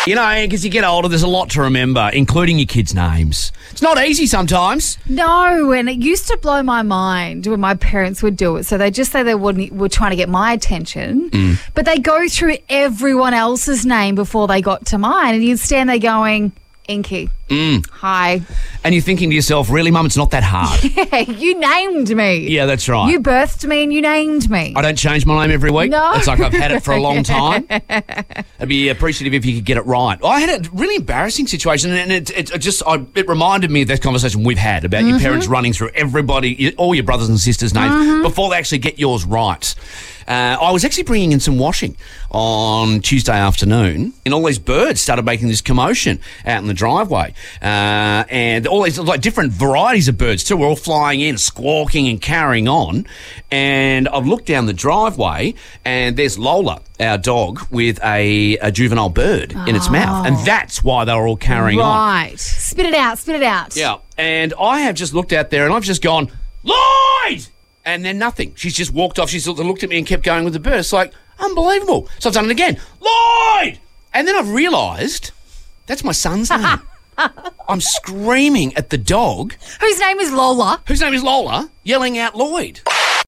You know, because you get older, there's a lot to remember, including your kids' names. It's not easy sometimes. No, and it used to blow my mind when my parents would do it. So they just say they were trying to get my attention, but they go through everyone else's name before they got to mine, and you'd stand there going, Inky. Hi. And you're thinking to yourself, really, Mum, it's not that hard. Yeah, you named me. Yeah, that's right. You birthed me and you named me. I don't change my name every week. No. It's like I've had it for a long time. I'd be appreciative if you could get it right. I had a really embarrassing situation, and it reminded me of that conversation we've had about your parents running through all your brothers and sisters' names before they actually get yours right. I was actually bringing in some washing on Tuesday afternoon, and all these birds started making this commotion out in the driveway. And all these different varieties of birds too were all flying in, squawking and carrying on. And I've looked down the driveway, and there's Lola, our dog, with a juvenile bird in its mouth. And that's why they were all carrying on. Right. Spit it out, spit it out. Yeah. And I have just looked out there, and I've just gone, Lloyd! And then nothing. She's just walked off. She's looked at me and kept going with the bird. It's like, unbelievable. So I've done it again. Lloyd! And then I've realised that's my son's name. I'm screaming at the dog. Whose name is Lola. Yelling out Lloyd.